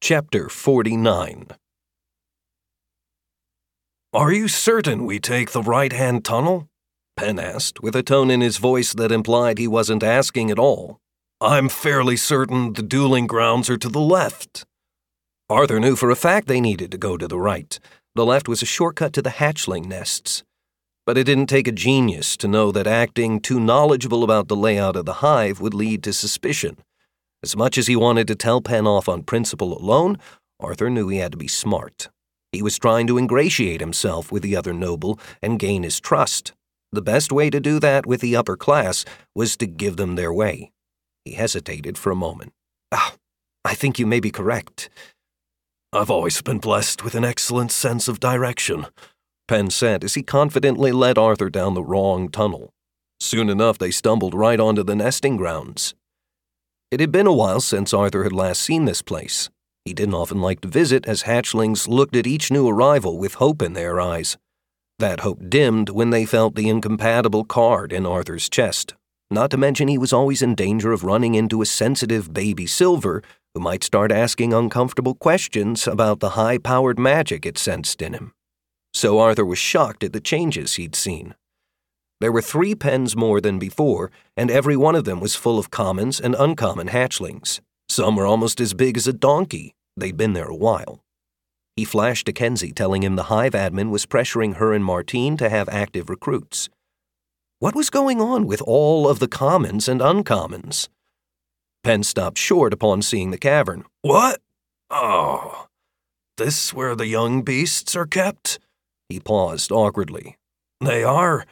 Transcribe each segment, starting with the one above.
Chapter 49. "Are you certain we take the right-hand tunnel?" Penn asked, with a tone in his voice that implied he wasn't asking at all. "I'm fairly certain the dueling grounds are to the left." Arthur knew for a fact they needed to go to the right. The left was a shortcut to the hatchling nests. But it didn't take a genius to know that acting too knowledgeable about the layout of the hive would lead to suspicion. As much as he wanted to tell Penn off on principle alone, Arthur knew he had to be smart. He was trying to ingratiate himself with the other noble and gain his trust. The best way to do that with the upper class was to give them their way. He hesitated for a moment. I think you may be correct." "I've always been blessed with an excellent sense of direction," Penn said as he confidently led Arthur down the wrong tunnel. Soon enough, they stumbled right onto the nesting grounds. It had been a while since Arthur had last seen this place. He didn't often like to visit, as hatchlings looked at each new arrival with hope in their eyes. That hope dimmed when they felt the incompatible card in Arthur's chest. Not to mention he was always in danger of running into a sensitive baby Silver who might start asking uncomfortable questions about the high-powered magic it sensed in him. So Arthur was shocked at the changes he'd seen. There were 3 pens more than before, and every one of them was full of commons and uncommon hatchlings. Some were almost as big as a donkey. They'd been there a while. He flashed to Kenzie, telling him the hive admin was pressuring her and Martine to have active recruits. What was going on with all of the commons and uncommons? Penn stopped short upon seeing the cavern. "What? Oh, this where the young beasts are kept?" He paused awkwardly. "They are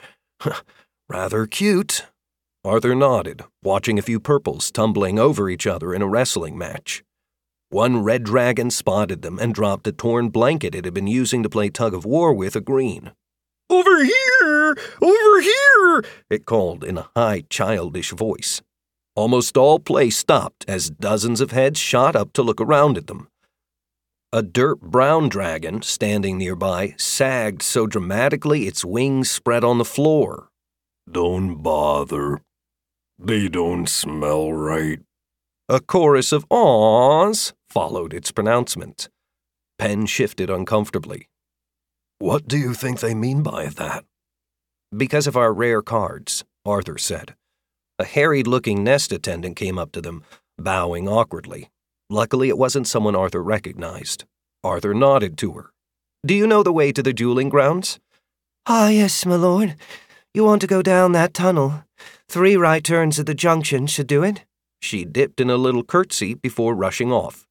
rather cute." Arthur nodded, watching a few purples tumbling over each other in a wrestling match. One red dragon spotted them and dropped a torn blanket it had been using to play tug-of-war with a green. "Over here! Over here!" it called in a high, childish voice. Almost all play stopped as dozens of heads shot up to look around at them. A dirt brown dragon, standing nearby, sagged so dramatically its wings spread on the floor. "Don't bother. They don't smell right." A chorus of awes followed its pronouncement. Penn shifted uncomfortably. "What do you think they mean by that?" "Because of our rare cards," Arthur said. A harried-looking nest attendant came up to them, bowing awkwardly. Luckily, it wasn't someone Arthur recognized. Arthur nodded to her. "Do you know the way to the dueling grounds?" Yes, my lord. You want to go down that tunnel. 3 right turns at the junction should do it." She dipped in a little curtsy before rushing off.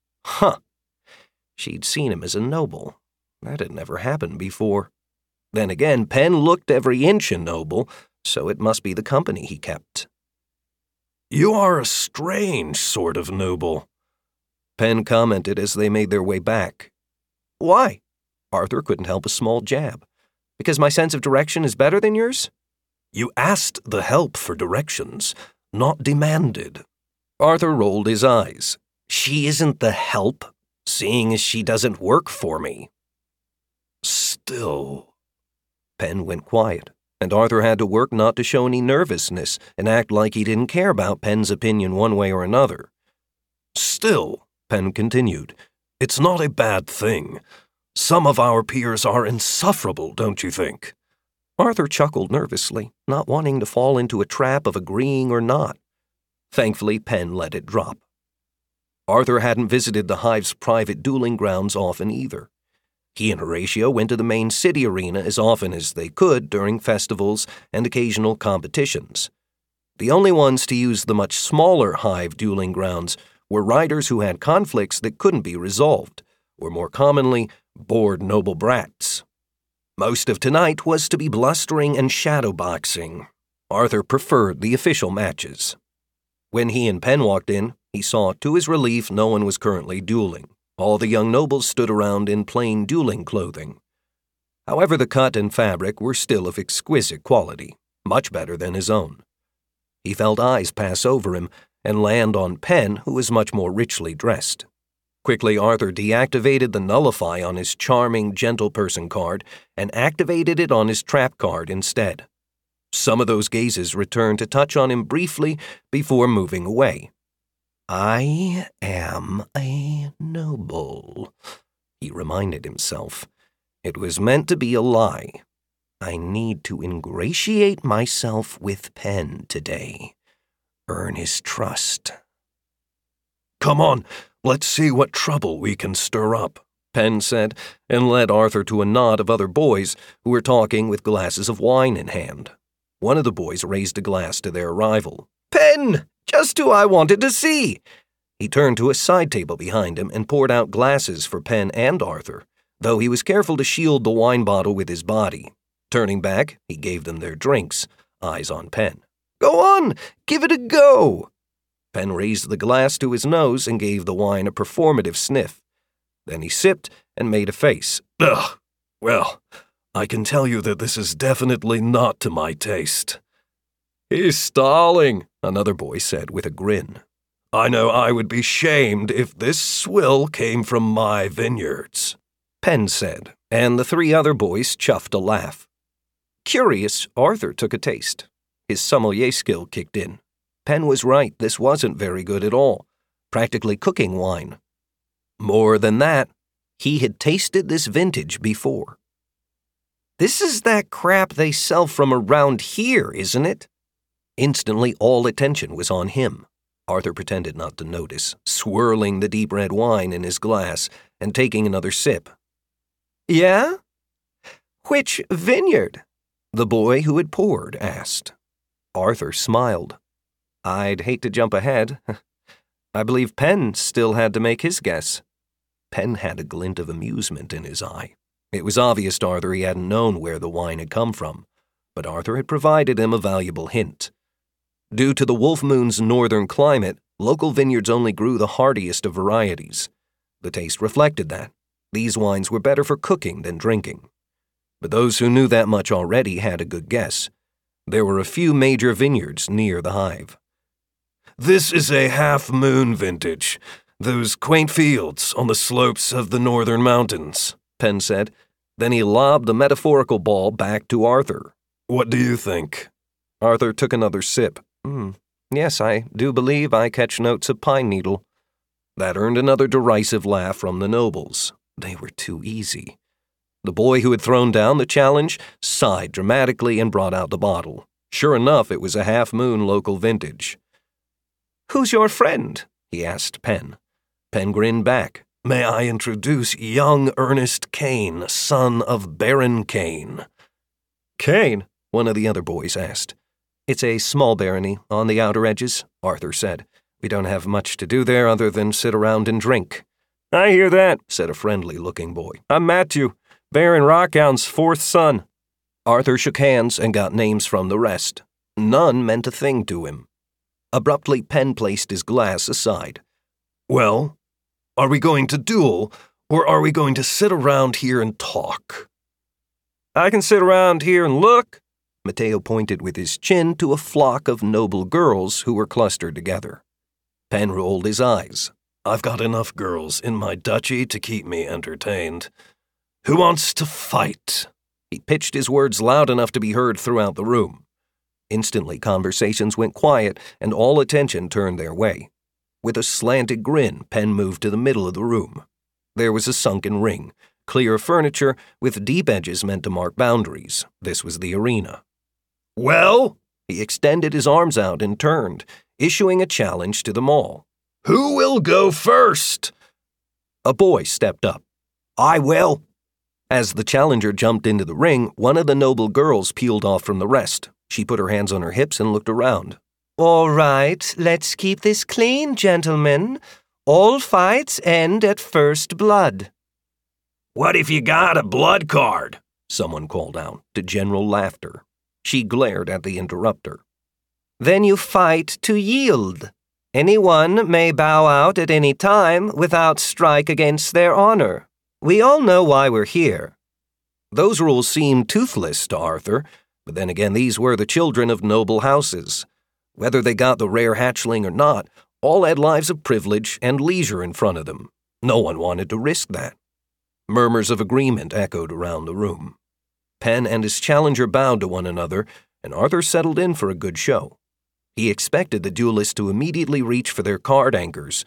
She'd seen him as a noble. That had never happened before. Then again, Penn looked every inch a noble, so it must be the company he kept. "You are a strange sort of noble," Penn commented as they made their way back. "Why?" Arthur couldn't help a small jab. "Because my sense of direction is better than yours?" "You asked the help for directions, not demanded." Arthur rolled his eyes. "She isn't the help, seeing as she doesn't work for me." "Still." Penn went quiet, and Arthur had to work not to show any nervousness and act like he didn't care about Penn's opinion one way or another. "Still," Penn continued, "it's not a bad thing. Some of our peers are insufferable, don't you think?" Arthur chuckled nervously, not wanting to fall into a trap of agreeing or not. Thankfully, Penn let it drop. Arthur hadn't visited the hive's private dueling grounds often either. He and Horatio went to the main city arena as often as they could during festivals and occasional competitions. The only ones to use the much smaller hive dueling grounds were riders who had conflicts that couldn't be resolved, or more commonly, bored noble brats. Most of tonight was to be blustering and shadowboxing. Arthur preferred the official matches. When he and Penn walked in, he saw, to his relief, no one was currently dueling. All the young nobles stood around in plain dueling clothing. However, the cut and fabric were still of exquisite quality, much better than his own. He felt eyes pass over him and land on Penn, who was much more richly dressed. Quickly, Arthur deactivated the nullify on his charming gentle-person card and activated it on his trap card instead. Some of those gazes returned to touch on him briefly before moving away. "I am a noble, he reminded himself. It was meant to be a lie. I need to ingratiate myself with Penn today. Earn his trust. Come on, let's see what trouble we can stir up, Penn said, and led Arthur to a knot of other boys who were talking with glasses of wine in hand. One of the boys raised a glass to their rival. Penn! Just who I wanted to see! He turned to a side table behind him and poured out glasses for Penn and Arthur, though he was careful to shield the wine bottle with his body. Turning back, he gave them their drinks, eyes on Penn. Go on! Give it a go! Penn raised the glass to his nose and gave the wine a performative sniff. Then he sipped and made a face. Ugh! Well, I can tell you that this is definitely not to my taste. He's stalling, another boy said with a grin. I know I would be shamed if this swill came from my vineyards, Penn said, and the three other boys chuffed a laugh. Curious, Arthur took a taste. His sommelier skill kicked in. Penn was right, this wasn't very good at all. Practically cooking wine. More than that, he had tasted this vintage before. This is that crap they sell from around here, isn't it? Instantly, all attention was on him. Arthur pretended not to notice, swirling the deep red wine in his glass and taking another sip. Yeah? Which vineyard? The boy who had poured asked. Arthur smiled. I'd hate to jump ahead. I believe Penn still had to make his guess. Penn had a glint of amusement in his eye. It was obvious to Arthur he hadn't known where the wine had come from, but Arthur had provided him a valuable hint. Due to the Wolf Moon's northern climate, local vineyards only grew the hardiest of varieties. The taste reflected that. These wines were better for cooking than drinking. But those who knew that much already had a good guess. There were a few major vineyards near the hive. This is a half-moon vintage, those quaint fields on the slopes of the northern mountains, Penn said. Then he lobbed the metaphorical ball back to Arthur. What do you think? Arthur took another sip. Yes, I do believe I catch notes of pine needle. That earned another derisive laugh from the nobles. They were too easy. The boy who had thrown down the challenge sighed dramatically and brought out the bottle. Sure enough, it was a half-moon local vintage. Who's your friend? He asked Penn. Penn grinned back. May I introduce young Ernest Kane, son of Baron Kane. Kane? One of the other boys asked. It's a small barony on the outer edges, Arthur said. We don't have much to do there other than sit around and drink. I hear that, said a friendly-looking boy. I'm Matthew, Baron Rockhound's fourth son. Arthur shook hands and got names from the rest. None meant a thing to him. Abruptly, Penn placed his glass aside. Well, are we going to duel, or are we going to sit around here and talk? I can sit around here and look. Matteo pointed with his chin to a flock of noble girls who were clustered together. Penn rolled his eyes. I've got enough girls in my duchy to keep me entertained. Who wants to fight? He pitched his words loud enough to be heard throughout the room. Instantly, conversations went quiet, and all attention turned their way. With a slanted grin, Penn moved to the middle of the room. There was a sunken ring, clear furniture with deep edges meant to mark boundaries. This was the arena. Well? He extended his arms out and turned, issuing a challenge to them all. Who will go first? A boy stepped up. I will. As the challenger jumped into the ring, one of the noble girls peeled off from the rest. She put her hands on her hips and looked around. All right, let's keep this clean, gentlemen. All fights end at first blood. What if you got a blood card? Someone called out, to general laughter. She glared at the interrupter. Then you fight to yield. Anyone may bow out at any time without strike against their honor. We all know why we're here. Those rules seemed toothless to Arthur, but then again these were the children of noble houses. Whether they got the rare hatchling or not, all had lives of privilege and leisure in front of them. No one wanted to risk that. Murmurs of agreement echoed around the room. Penn and his challenger bowed to one another, and Arthur settled in for a good show. He expected the duelists to immediately reach for their card anchors,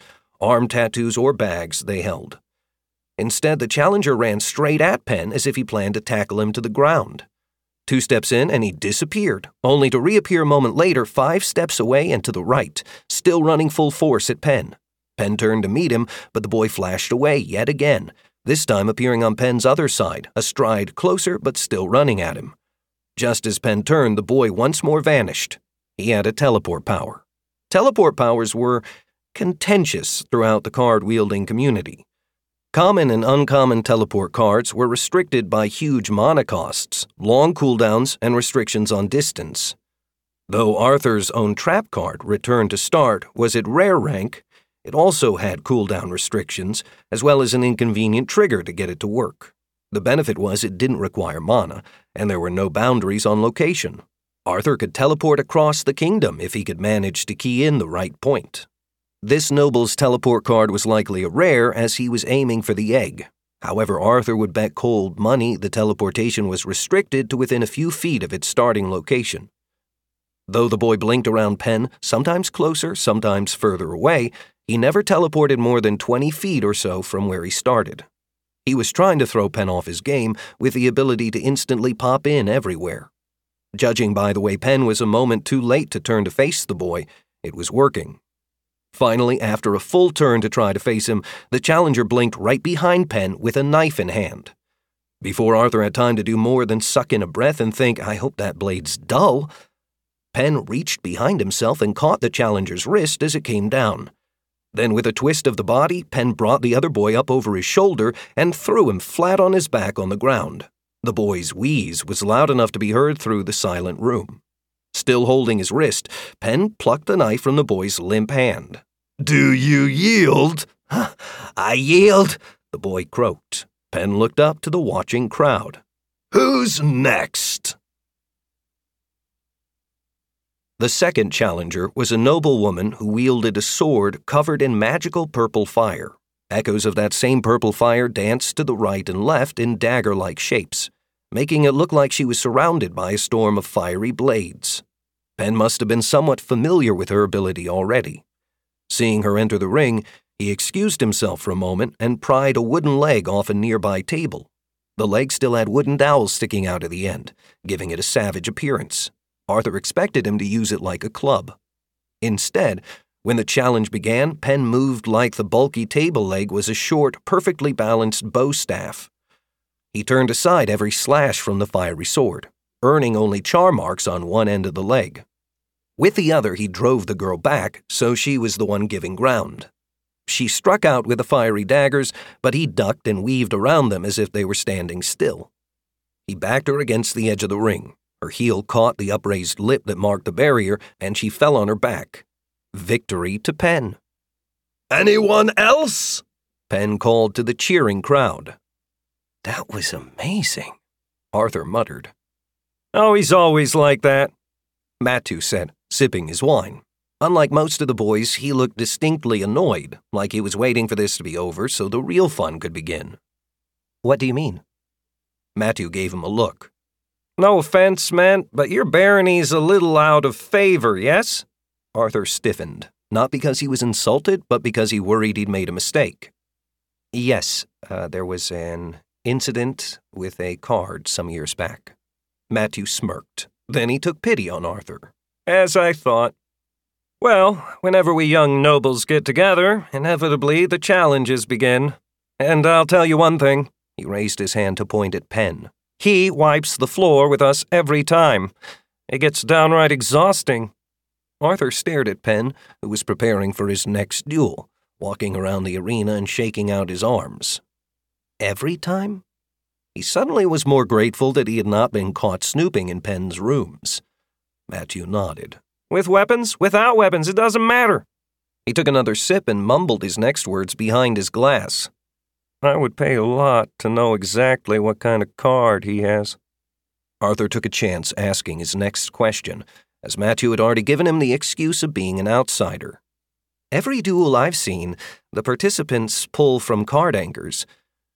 arm tattoos, or bags they held. Instead, the challenger ran straight at Penn as if he planned to tackle him to the ground. 2 steps in and he disappeared, only to reappear a moment later 5 steps away and to the right, still running full force at Penn. Penn turned to meet him, but the boy flashed away yet again, this time appearing on Penn's other side, a stride closer but still running at him. Just as Penn turned, the boy once more vanished. He had a teleport power. Teleport powers were contentious throughout the card-wielding community. Common and uncommon teleport cards were restricted by huge mana costs, long cooldowns, and restrictions on distance. Though Arthur's own trap card, Return to Start, was at rare rank, it also had cooldown restrictions, as well as an inconvenient trigger to get it to work. The benefit was it didn't require mana, and there were no boundaries on location. Arthur could teleport across the kingdom if he could manage to key in the right point. This noble's teleport card was likely a rare as he was aiming for the egg. However, Arthur would bet cold money the teleportation was restricted to within a few feet of its starting location. Though the boy blinked around Penn, sometimes closer, sometimes further away, he never teleported more than 20 feet or so from where he started. He was trying to throw Penn off his game with the ability to instantly pop in everywhere. Judging by the way Penn was a moment too late to turn to face the boy, it was working. Finally, after a full turn to try to face him, the challenger blinked right behind Penn with a knife in hand. Before Arthur had time to do more than suck in a breath and think, "I hope that blade's dull," Penn reached behind himself and caught the challenger's wrist as it came down. Then with a twist of the body, Penn brought the other boy up over his shoulder and threw him flat on his back on the ground. The boy's wheeze was loud enough to be heard through the silent room. Still holding his wrist, Penn plucked the knife from the boy's limp hand. "Do you yield?" "I yield," the boy croaked. Penn looked up to the watching crowd. "Who's next?" The second challenger was a noble woman who wielded a sword covered in magical purple fire. Echoes of that same purple fire danced to the right and left in dagger-like shapes, making it look like she was surrounded by a storm of fiery blades. Penn must have been somewhat familiar with her ability already. Seeing her enter the ring, he excused himself for a moment and pried a wooden leg off a nearby table. The leg still had wooden dowels sticking out of the end, giving it a savage appearance. Arthur expected him to use it like a club. Instead, when the challenge began, Penn moved like the bulky table leg was a short, perfectly balanced bow staff. He turned aside every slash from the fiery sword, earning only charm marks on one end of the leg. With the other, he drove the girl back, so she was the one giving ground. She struck out with the fiery daggers, but he ducked and weaved around them as if they were standing still. He backed her against the edge of the ring. Her heel caught the upraised lip that marked the barrier, and she fell on her back. Victory to Penn. "Anyone else?" Penn called to the cheering crowd. "That was amazing," Arthur muttered. "Oh, he's always like that," Matthew said, sipping his wine. Unlike most of the boys, he looked distinctly annoyed, like he was waiting for this to be over so the real fun could begin. "What do you mean?" Matthew gave him a look. "No offense, man, but your barony's a little out of favor, yes?" Arthur stiffened, not because he was insulted, but because he worried he'd made a mistake. "Yes, there was an incident with a card some years back." Matthew smirked. Then he took pity on Arthur. "As I thought. Well, whenever we young nobles get together, inevitably the challenges begin. And I'll tell you one thing," he raised his hand to point at Penn. "He wipes the floor with us every time. It gets downright exhausting." Arthur stared at Penn, who was preparing for his next duel, walking around the arena and shaking out his arms. Every time? He suddenly was more grateful that he had not been caught snooping in Penn's rooms. Matthew nodded. "With weapons, without weapons, it doesn't matter." He took another sip and mumbled his next words behind his glass. "I would pay a lot to know exactly what kind of card he has." Arthur took a chance asking his next question, as Matthew had already given him the excuse of being an outsider. "Every duel I've seen, the participants pull from card anchors.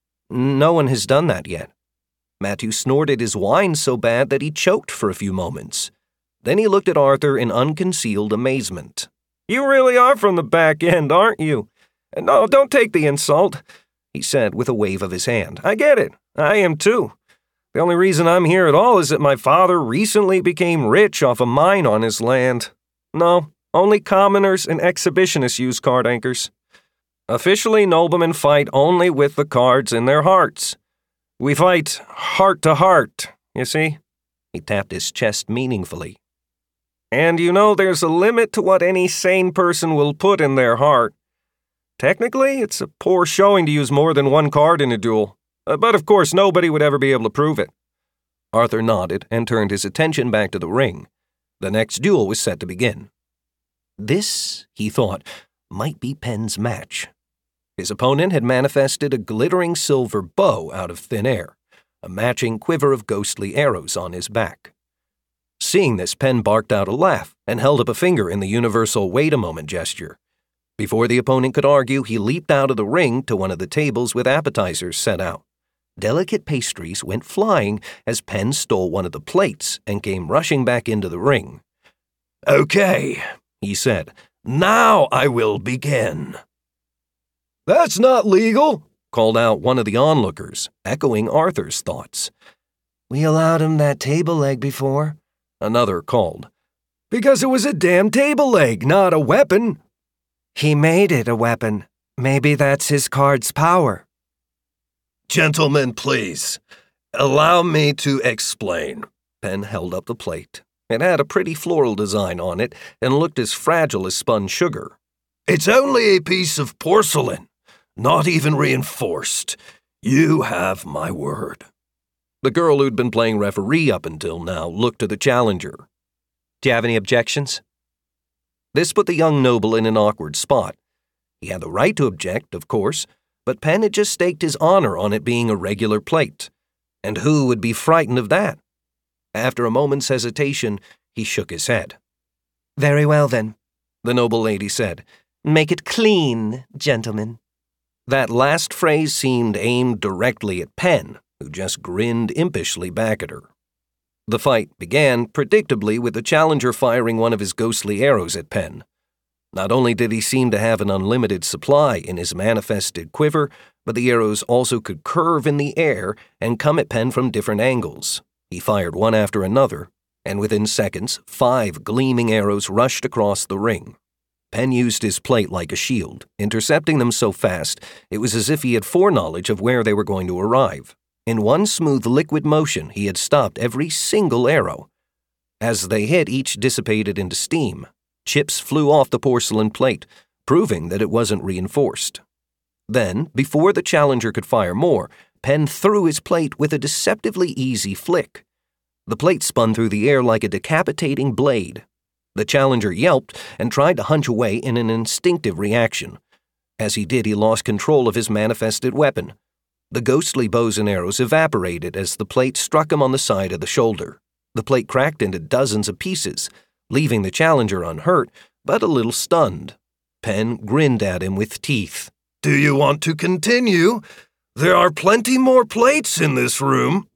No one has done that yet." Matthew snorted his wine so bad that he choked for a few moments. Then he looked at Arthur in unconcealed amazement. "You really are from the back end, aren't you? No, don't take the insult, he said with a wave of his hand. I get it. I am too. The only reason I'm here at all is that my father recently became rich off a mine on his land. No, only commoners and exhibitionists use card anchors. Officially, noblemen fight only with the cards in their hearts. We fight heart to heart, you see? He tapped his chest meaningfully. And you know there's a limit to what any sane person will put in their heart. Technically, it's a poor showing to use more than one card in a duel. But of course, nobody would ever be able to prove it. Arthur nodded and turned his attention back to the ring. The next duel was set to begin. This, he thought, might be Penn's match. His opponent had manifested a glittering silver bow out of thin air, a matching quiver of ghostly arrows on his back. Seeing this, Penn barked out a laugh and held up a finger in the universal wait-a-moment gesture. Before the opponent could argue, he leaped out of the ring to one of the tables with appetizers set out. Delicate pastries went flying as Penn stole one of the plates and came rushing back into the ring. "Okay," he said. "Now I will begin." "That's not legal," called out one of the onlookers, echoing Arthur's thoughts. "We allowed him that table leg before," another called. "Because it was a damn table leg, not a weapon." "He made it a weapon. Maybe that's his card's power." "Gentlemen, please, allow me to explain." Penn held up the plate. It had a pretty floral design on it and looked as fragile as spun sugar. "It's only a piece of porcelain, not even reinforced. You have my word." The girl who'd been playing referee up until now looked to the challenger. "Do you have any objections?" This put the young noble in an awkward spot. He had the right to object, of course, but Penn had just staked his honor on it being a regular plate. And who would be frightened of that? After a moment's hesitation, he shook his head. "Very well, then," the noble lady said. "Make it clean, gentlemen." That last phrase seemed aimed directly at Penn, who just grinned impishly back at her. The fight began, predictably, with the challenger firing one of his ghostly arrows at Penn. Not only did he seem to have an unlimited supply in his manifested quiver, but the arrows also could curve in the air and come at Penn from different angles. He fired one after another, and within seconds, 5 gleaming arrows rushed across the ring. Penn used his plate like a shield, intercepting them so fast it was as if he had foreknowledge of where they were going to arrive. In one smooth liquid motion, he had stopped every single arrow. As they hit, each dissipated into steam. Chips flew off the porcelain plate, proving that it wasn't reinforced. Then, before the challenger could fire more, Penn threw his plate with a deceptively easy flick. The plate spun through the air like a decapitating blade. The challenger yelped and tried to hunch away in an instinctive reaction. As he did, he lost control of his manifested weapon. The ghostly bows and arrows evaporated as the plate struck him on the side of the shoulder. The plate cracked into dozens of pieces, leaving the challenger unhurt, but a little stunned. Penn grinned at him with teeth. "Do you want to continue? There are plenty more plates in this room."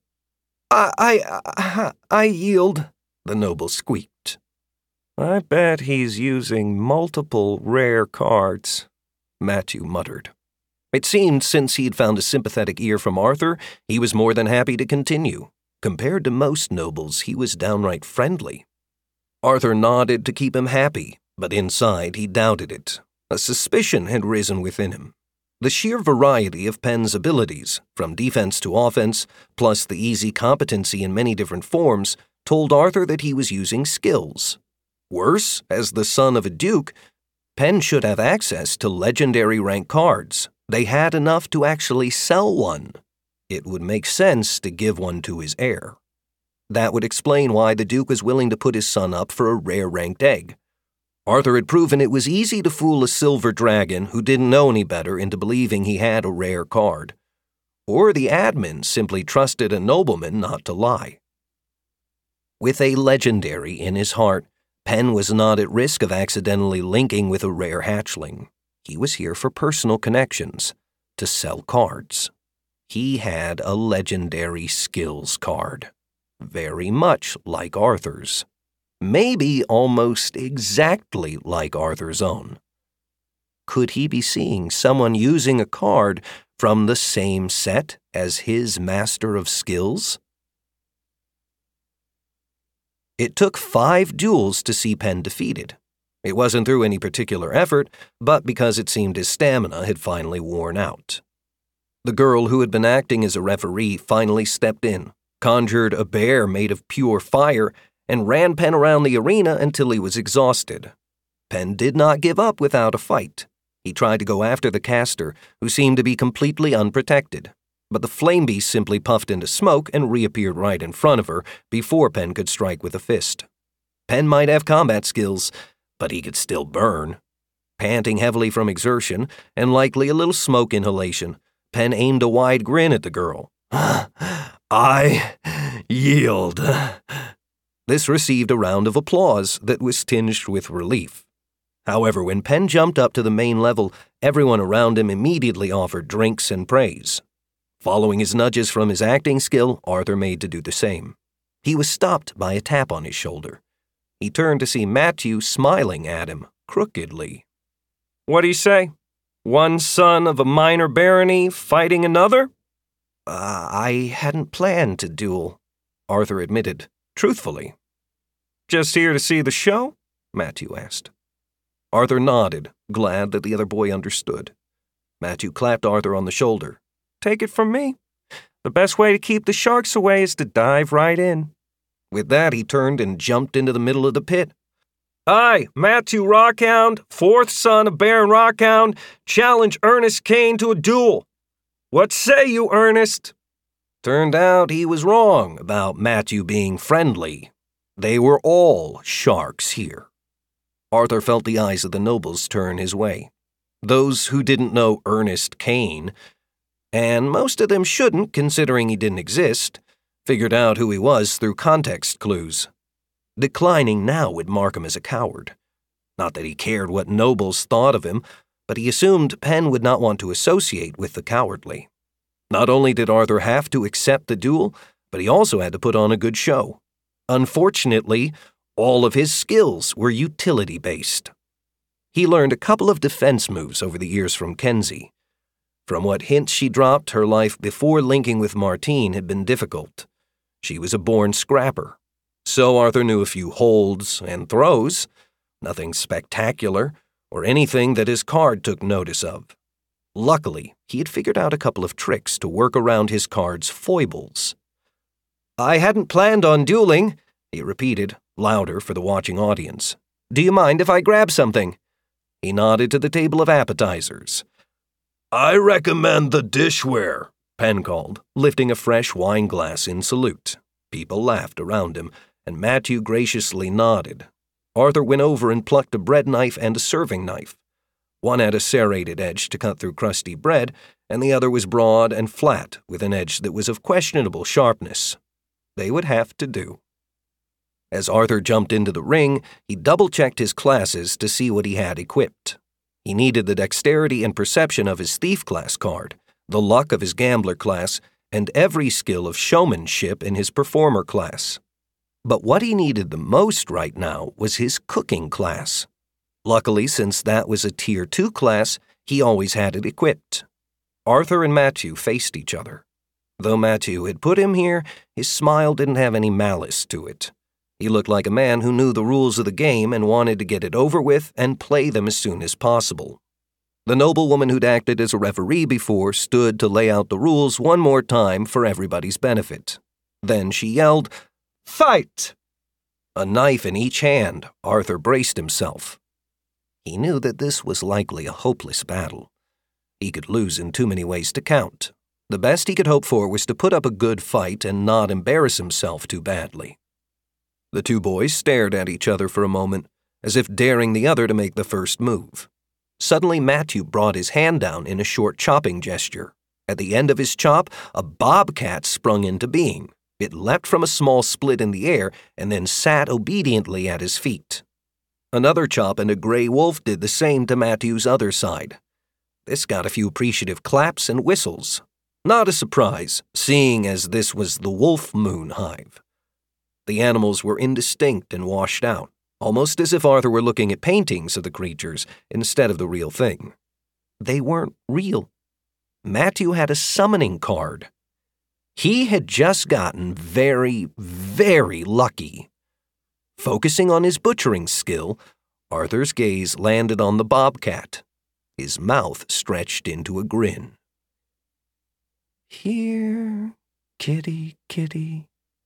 I yield," the noble squeaked. "I bet he's using multiple rare cards," Matthew muttered. It seemed since he'd found a sympathetic ear from Arthur, he was more than happy to continue. Compared to most nobles, he was downright friendly. Arthur nodded to keep him happy, but inside he doubted it. A suspicion had risen within him. The sheer variety of Penn's abilities, from defense to offense, plus the easy competency in many different forms, told Arthur that he was using skills. Worse, as the son of a duke, Penn should have access to legendary rank cards. They had enough to actually sell one. It would make sense to give one to his heir. That would explain why the Duke was willing to put his son up for a rare-ranked egg. Arthur had proven it was easy to fool a silver dragon who didn't know any better into believing he had a rare card. Or the admin simply trusted a nobleman not to lie. With a legendary in his heart, Penn was not at risk of accidentally linking with a rare hatchling. He was here for personal connections, to sell cards. He had a legendary skills card. Very much like Arthur's. Maybe almost exactly like Arthur's own. Could he be seeing someone using a card from the same set as his master of skills? It took 5 duels to see Penn defeated. It wasn't through any particular effort, but because it seemed his stamina had finally worn out. The girl who had been acting as a referee finally stepped in, conjured a bear made of pure fire, and ran Penn around the arena until he was exhausted. Penn did not give up without a fight. He tried to go after the caster, who seemed to be completely unprotected, but the flame beast simply puffed into smoke and reappeared right in front of her before Penn could strike with a fist. Penn might have combat skills, but he could still burn. Panting heavily from exertion and likely a little smoke inhalation, Penn aimed a wide grin at the girl. "I yield." This received a round of applause that was tinged with relief. However, when Penn jumped up to the main level, everyone around him immediately offered drinks and praise. Following his nudges from his acting skill, Arthur made to do the same. He was stopped by a tap on his shoulder. He turned to see Matthew smiling at him, crookedly. "What do you say? One son of a minor barony fighting another?" I hadn't planned to duel," Arthur admitted, truthfully. "Just here to see the show?" Matthew asked. Arthur nodded, glad that the other boy understood. Matthew clapped Arthur on the shoulder. "Take it from me. The best way to keep the sharks away is to dive right in." With that, he turned and jumped into the middle of the pit. "I, Matthew Rockhound, 4th son of Baron Rockhound, challenge Ernest Kane to a duel. What say you, Ernest?" Turned out he was wrong about Matthew being friendly. They were all sharks here. Arthur felt the eyes of the nobles turn his way. Those who didn't know Ernest Kane, and most of them shouldn't considering he didn't exist, figured out who he was through context clues. Declining now would mark him as a coward. Not that he cared what nobles thought of him, but he assumed Penn would not want to associate with the cowardly. Not only did Arthur have to accept the duel, but he also had to put on a good show. Unfortunately, all of his skills were utility-based. He learned a couple of defense moves over the years from Kenzie. From what hints she dropped, her life before linking with Martine had been difficult. She was a born scrapper. So Arthur knew a few holds and throws, nothing spectacular, or anything that his card took notice of. Luckily, he had figured out a couple of tricks to work around his card's foibles. "I hadn't planned on dueling," he repeated, louder for the watching audience. "Do you mind if I grab something?" He nodded to the table of appetizers. "I recommend the dishware," Penn called, lifting a fresh wine glass in salute. People laughed around him, and Matthew graciously nodded. Arthur went over and plucked a bread knife and a serving knife. One had a serrated edge to cut through crusty bread, and the other was broad and flat with an edge that was of questionable sharpness. They would have to do. As Arthur jumped into the ring, he double-checked his classes to see what he had equipped. He needed the dexterity and perception of his thief class card, the luck of his gambler class, and every skill of showmanship in his performer class. But what he needed the most right now was his cooking class. Luckily, since that was a Tier 2 class, he always had it equipped. Arthur and Matthew faced each other. Though Matthew had put him here, his smile didn't have any malice to it. He looked like a man who knew the rules of the game and wanted to get it over with and play them as soon as possible. The noblewoman who'd acted as a referee before stood to lay out the rules one more time for everybody's benefit. Then she yelled, "Fight!" A knife in each hand, Arthur braced himself. He knew that this was likely a hopeless battle. He could lose in too many ways to count. The best he could hope for was to put up a good fight and not embarrass himself too badly. The two boys stared at each other for a moment, as if daring the other to make the first move. Suddenly, Matthew brought his hand down in a short chopping gesture. At the end of his chop, a bobcat sprung into being. It leapt from a small split in the air and then sat obediently at his feet. Another chop and a gray wolf did the same to Matthew's other side. This got a few appreciative claps and whistles. Not a surprise, seeing as this was the Wolf Moon Hive. The animals were indistinct and washed out, almost as if Arthur were looking at paintings of the creatures instead of the real thing. they weren't real. Matthew had a summoning card. He had just gotten very, very lucky. Focusing on his butchering skill, Arthur's gaze landed on the bobcat. His mouth stretched into a grin. "Here, kitty, kitty."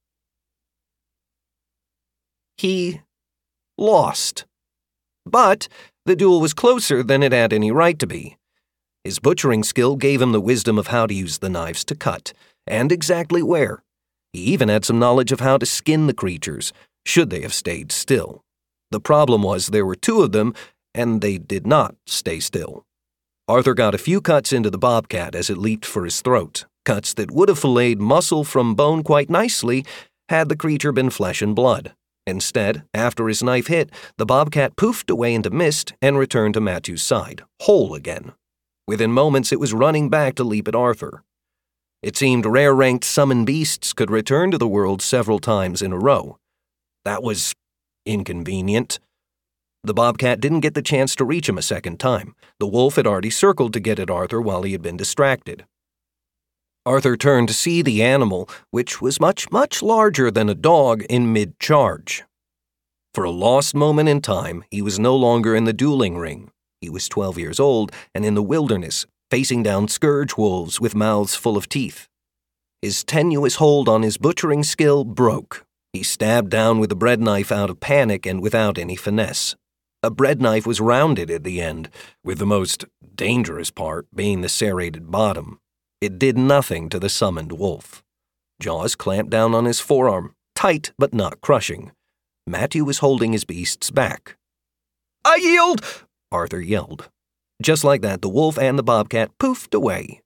He lost. But the duel was closer than it had any right to be. His butchering skill gave him the wisdom of how to use the knives to cut, and exactly where. He even had some knowledge of how to skin the creatures, should they have stayed still. The problem was there were two of them, and they did not stay still. Arthur got a few cuts into the bobcat as it leaped for his throat, cuts that would have filleted muscle from bone quite nicely had the creature been flesh and blood. Instead, after his knife hit, the bobcat poofed away into mist and returned to Matthew's side, whole again. Within moments, it was running back to leap at Arthur. It seemed rare-ranked summon beasts could return to the world several times in a row. That was inconvenient. The bobcat didn't get the chance to reach him a second time. The wolf had already circled to get at Arthur while he had been distracted. Arthur turned to see the animal, which was much, much larger than a dog, in mid-charge. For a lost moment in time, he was no longer in the dueling ring. He was 12 years old and in the wilderness, facing down scourge wolves with mouths full of teeth. His tenuous hold on his butchering skill broke. He stabbed down with a bread knife out of panic and without any finesse. A bread knife was rounded at the end, with the most dangerous part being the serrated bottom. It did nothing to the summoned wolf. Jaws clamped down on his forearm, tight but not crushing. Matthew was holding his beasts back. "I yield!" Arthur yelled. Just like that, the wolf and the bobcat poofed away.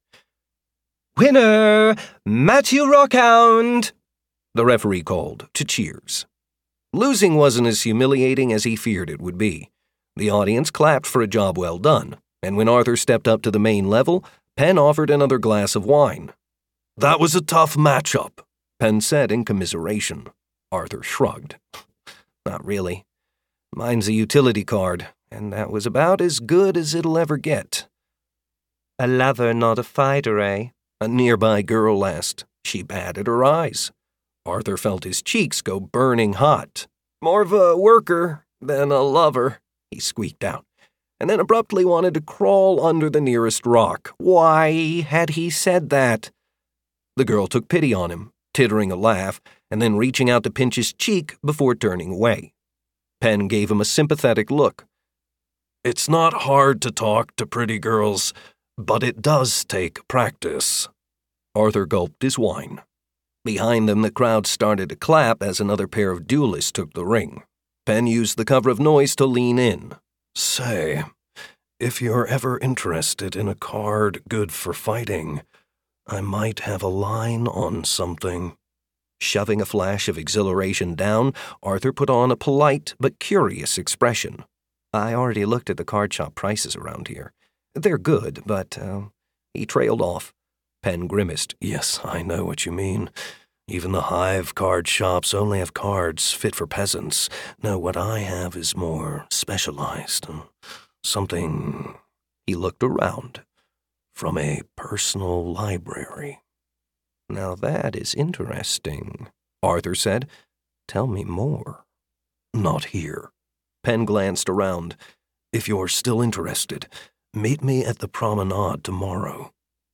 "Winner, Matthew Rockhound!" the referee called to cheers. Losing wasn't as humiliating as he feared it would be. The audience clapped for a job well done, and when Arthur stepped up to the main level, Penn offered another glass of wine. "That was a tough matchup," Penn said in commiseration. Arthur shrugged. "Not really. Mine's a utility card, and that was about as good as it'll ever get." "A lover, not a fighter, eh?" a nearby girl asked. She batted her eyes. Arthur felt his cheeks go burning hot. "More of a worker than a lover," he squeaked out, and then abruptly wanted to crawl under the nearest rock. Why had he said that? The girl took pity on him, tittering a laugh, and then reaching out to pinch his cheek before turning away. Penn gave him a sympathetic look. "It's not hard to talk to pretty girls, but it does take practice." Arthur gulped his wine. Behind them, the crowd started to clap as another pair of duelists took the ring. Penn used the cover of noise to lean in. "Say, if you're ever interested in a card good for fighting, I might have a line on something." Shoving a flash of exhilaration down, Arthur put on a polite but curious expression. "I already looked at the card shop prices around here. They're good, but, He trailed off. Penn grimaced. "Yes, I know what you mean. Even the hive card shops only have cards fit for peasants. No, what I have is more specialized. Something," he looked around, "from a personal library." "Now that is interesting," Arthur said. "Tell me more." "Not here." Penn glanced around. "If you're still interested, meet me at the promenade tomorrow."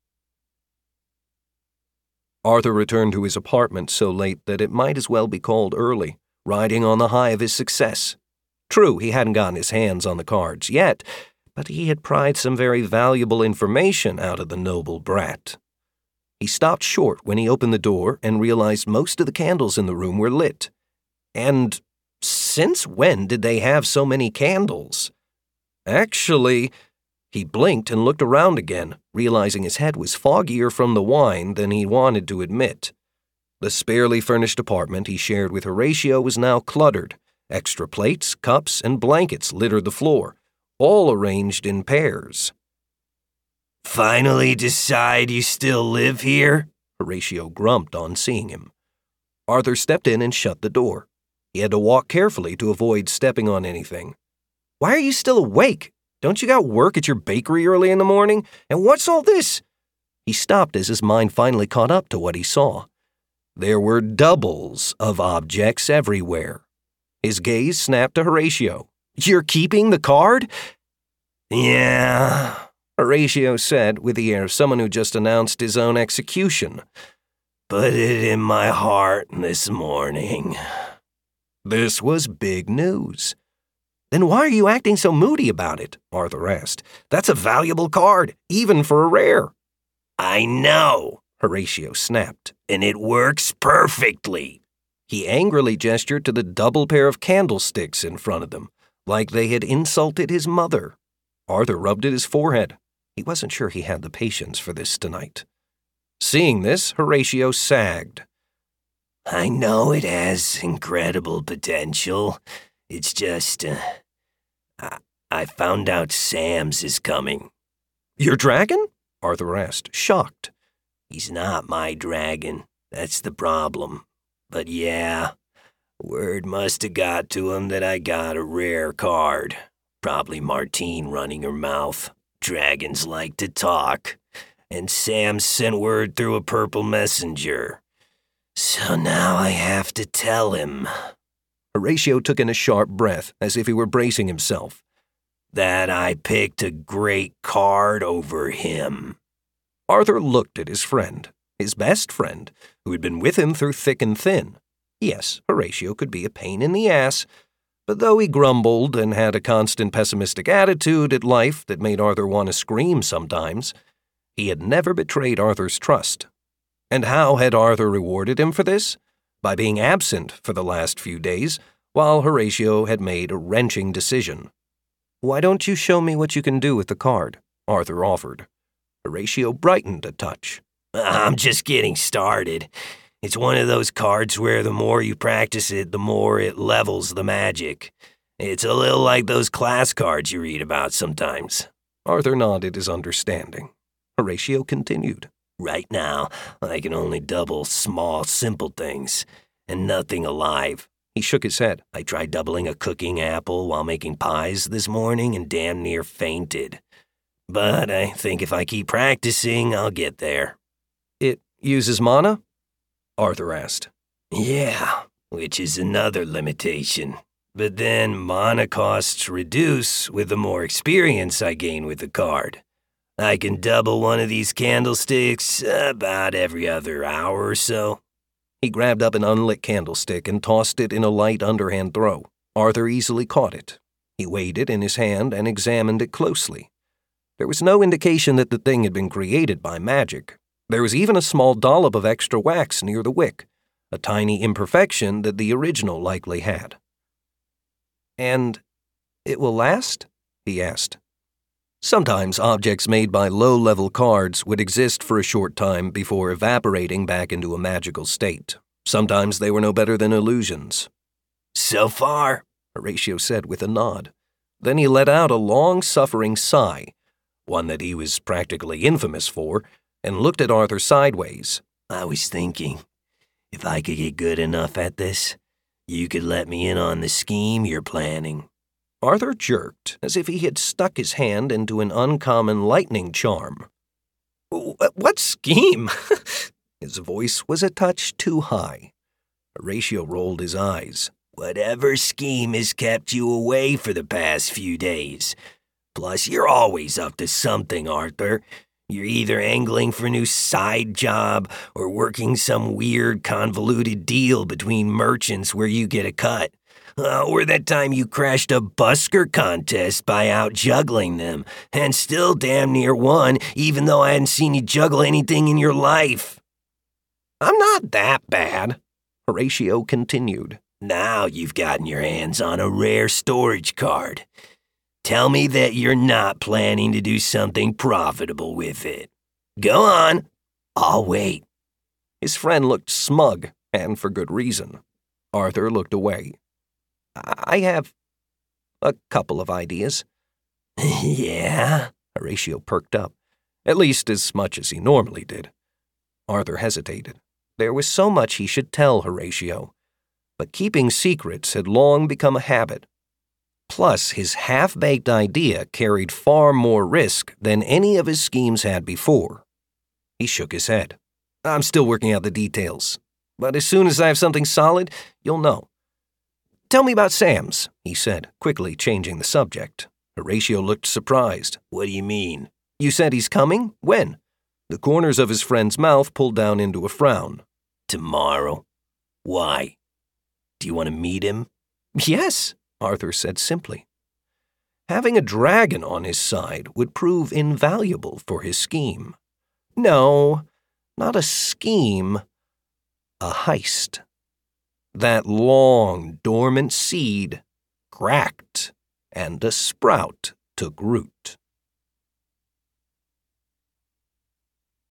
Arthur returned to his apartment so late that it might as well be called early, riding on the high of his success. True, he hadn't gotten his hands on the cards yet, but he had pried some very valuable information out of the noble brat. He stopped short when he opened the door and realized most of the candles in the room were lit. And since when did they have so many candles? Actually, he blinked and looked around again, realizing his head was foggier from the wine than he wanted to admit. The sparely furnished apartment he shared with Horatio was now cluttered. Extra plates, cups, and blankets littered the floor, all arranged in pairs. "Finally decide you still live here?" Horatio grumped on seeing him. Arthur stepped in and shut the door. He had to walk carefully to avoid stepping on anything. "Why are you still awake?" Don't you got work at your bakery early in the morning? And what's all this?" He stopped as his mind finally caught up to what he saw. There were doubles of objects everywhere. His gaze snapped to Horatio. "You're keeping the card?" "Yeah," Horatio said with the air of someone who just announced his own execution. "Put it in my heart this morning." This was big news. "Then why are you acting so moody about it?" Arthur asked. "That's a valuable card, even for a rare." "I know," Horatio snapped, "and it works perfectly." He angrily gestured to the double pair of candlesticks in front of them, like they had insulted his mother. Arthur rubbed at his forehead. He wasn't sure he had the patience for this tonight. Seeing this, Horatio sagged. "I know it has incredible potential. It's just, I found out Sam's is coming." "Your dragon?" Arthur asked, shocked. "He's not my dragon. That's the problem. But yeah, word must have got to him that I got a rare card. Probably Martine running her mouth. Dragons like to talk. And Sam sent word through a purple messenger. So now I have to tell him." Horatio took in a sharp breath, as if he were bracing himself. "That I picked a great card over him." Arthur looked at his friend, his best friend, who had been with him through thick and thin. Yes, Horatio could be a pain in the ass, but though he grumbled and had a constant pessimistic attitude at life that made Arthur want to scream sometimes, he had never betrayed Arthur's trust. And how had Arthur rewarded him for this? By being absent for the last few days, while Horatio had made a wrenching decision. "Why don't you show me what you can do with the card?" Arthur offered. Horatio brightened a touch. "I'm just getting started. It's one of those cards where the more you practice it, the more it levels the magic. It's a little like those class cards you read about sometimes." Arthur nodded his understanding. Horatio continued. "Right now, I can only double small, simple things, and nothing alive." He shook his head. "I tried doubling a cooking apple while making pies this morning and damn near fainted. But I think if I keep practicing, I'll get there." "It uses mana?" Arthur asked. "Yeah, which is another limitation. But then mana costs reduce with the more experience I gain with the card. I can double one of these candlesticks about every other hour or so." He grabbed up an unlit candlestick and tossed it in a light underhand throw. Arthur easily caught it. He weighed it in his hand and examined it closely. There was no indication that the thing had been created by magic. There was even a small dollop of extra wax near the wick, a tiny imperfection that the original likely had. "And it will last?" he asked. Sometimes objects made by low-level cards would exist for a short time before evaporating back into a magical state. Sometimes they were no better than illusions. "So far," Horatio said with a nod. Then he let out a long-suffering sigh, one that he was practically infamous for, and looked at Arthur sideways. "I was thinking, if I could get good enough at this, you could let me in on the scheme you're planning." Arthur jerked, as if he had stuck his hand into an uncommon lightning charm. "What scheme?" His voice was a touch too high. Horatio rolled his eyes. "Whatever scheme has kept you away for the past few days. Plus, you're always up to something, Arthur. You're either angling for a new side job or working some weird, convoluted deal between merchants where you get a cut. Or that time you crashed a busker contest by out-juggling them, and still damn near won, even though I hadn't seen you juggle anything in your life." "I'm not that bad," Horatio continued. "Now you've gotten your hands on a rare storage card. Tell me that you're not planning to do something profitable with it. Go on. I'll wait." His friend looked smug, and for good reason. Arthur looked away. "I have a couple of ideas." "Yeah?" Horatio perked up, at least as much as he normally did. Arthur hesitated. There was so much he should tell Horatio, but keeping secrets had long become a habit. Plus, his half-baked idea carried far more risk than any of his schemes had before. He shook his head. I'm still working out the details, but as soon as I have something solid, you'll know. Tell me about Sam's, he said, quickly changing the subject. Horatio looked surprised. What do you mean? You said he's coming? When? The corners of his friend's mouth pulled down into a frown. Tomorrow. Why? Do you want to meet him? Yes, Arthur said simply. Having a dragon on his side would prove invaluable for his scheme. No, not a scheme, a heist. That long, dormant seed cracked, and a sprout took root.